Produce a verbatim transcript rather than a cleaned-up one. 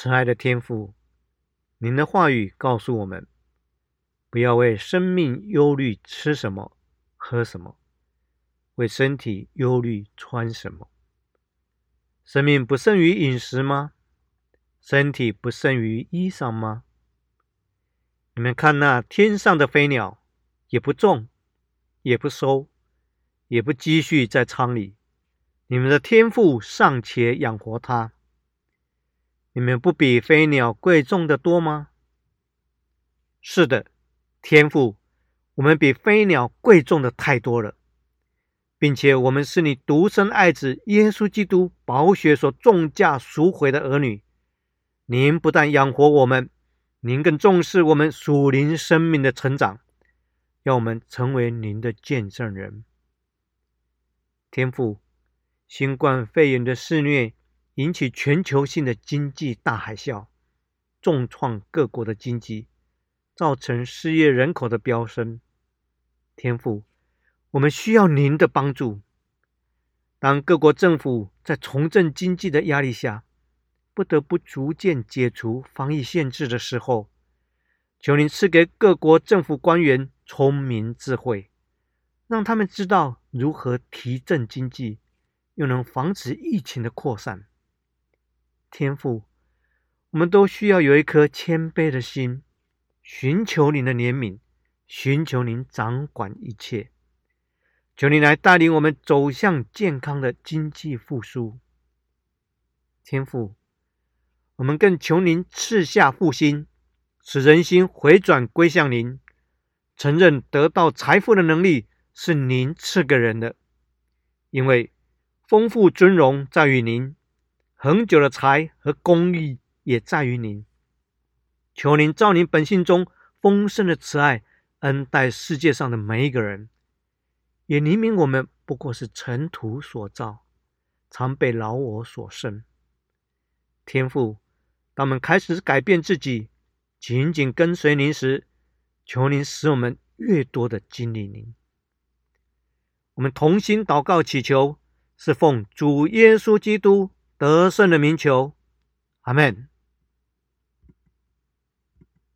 慈爱的天父，您的话语告诉我们，不要为生命忧虑吃什么喝什么，为身体忧虑穿什么。生命不胜于饮食吗？身体不胜于衣裳吗？你们看那天上的飞鸟，也不种，也不收，也不积蓄在仓里，你们的天父尚且养活它，你们不比飞鸟贵重的多吗？是的，天父，我们比飞鸟贵重的太多了，并且我们是你独生爱子耶稣基督宝血所重价赎回的儿女。您不但养活我们，您更重视我们属灵生命的成长，要我们成为您的见证人。天父，新冠肺炎的肆虐引起全球性的经济大海啸，重创各国的经济，造成失业人口的飙升。天父，我们需要您的帮助。当各国政府在重振经济的压力下，不得不逐渐解除防疫限制的时候，求您赐给各国政府官员聪明智慧，让他们知道如何提振经济，又能防止疫情的扩散。天父，我们都需要有一颗谦卑的心，寻求您的怜悯，寻求您掌管一切。求您来带领我们走向健康的经济复苏。天父，我们更求您赐下复兴，使人心回转归向您，承认得到财富的能力是您赐给人的，因为丰富尊荣在于您，恒久的财和公义也在于您。求您照您本性中丰盛的慈爱恩待世界上的每一个人，也怜悯我们不过是尘土所造，常被老我所胜。天父，当我们开始改变自己，紧紧跟随您时，求您使我们越多的经历您。我们同心祷告祈求，是奉主耶稣基督得胜的名求，阿们。